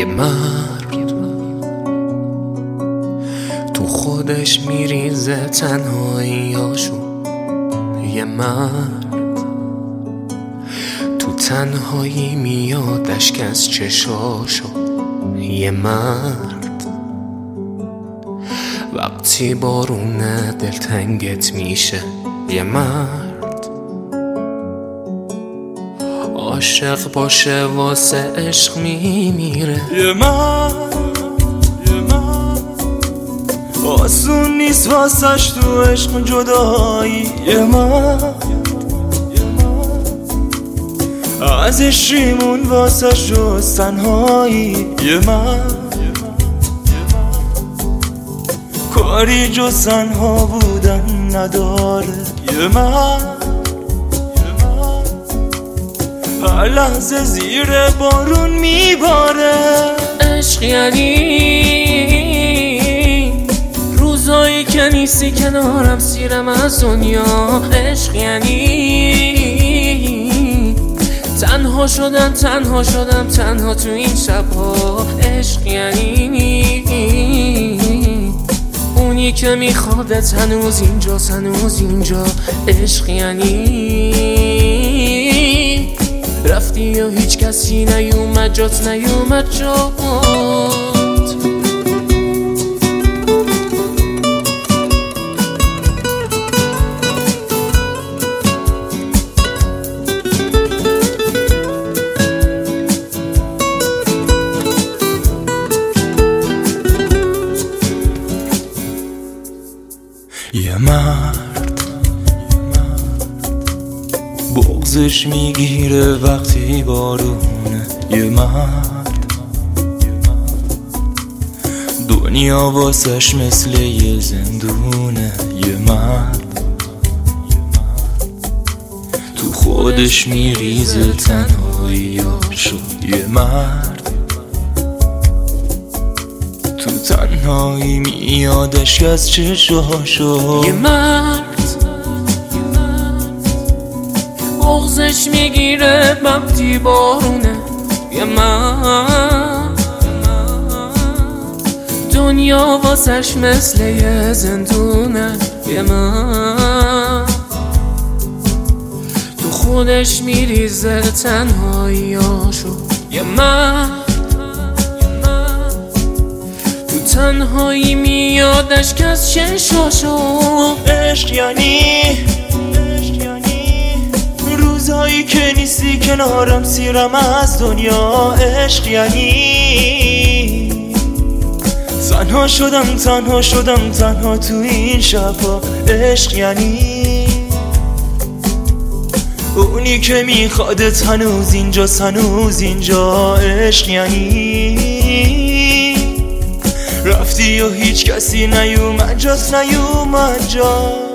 مرد تو خودش میریزه تنهاییاشو، یه مرد تو تنهایی میاد اشک از چشاشو، یه مرد وقتی بارونه دلتنگت میشه، یه مرد عاشق باشه واسه عشق میمیره، یه مرد آسون نیست واسش تو عشق جدایی، یه مرد ازش ریمون واسش جز تنهایی، یه مرد کاری جز تنها بودن نداره، یه مرد هر لحظه زیر بارون میباره. عشق یعنی روزایی که نیستی کنارم سیرم از دنیا، عشق یعنی تنها شدم تنها تو این شبها، عشق یعنی اونی که میخوادت هنوز اینجا، عشق یعنی رفتی و هیچ کسی نیومد جات. یه مرد بغضش میگیره وقتی بارونه، یه مرد دنیا واسش مثل یه زندونه، یه مرد تو خودش میریزه تنهاییاشو، یه مرد تو تنهایی میادش از چشاشو، یه مرد بغضش میگیره وقتی بارونه، یه مرد دنیا واسش مثل یه زندونه، یه مرد تو خودش میریزه تنهاییاشو، یه مرد تو تنهایی میادش که از چشاشو. عشق یعنی روزایی که نیستی کنارم سیرم از دنیا، عشق یعنی تنها شدم تنها تو این شبا، عشق یعنی اونی که میخوادت هنوز اینجا، عشق یعنی رفتی و هیچ کسی نیومد جات.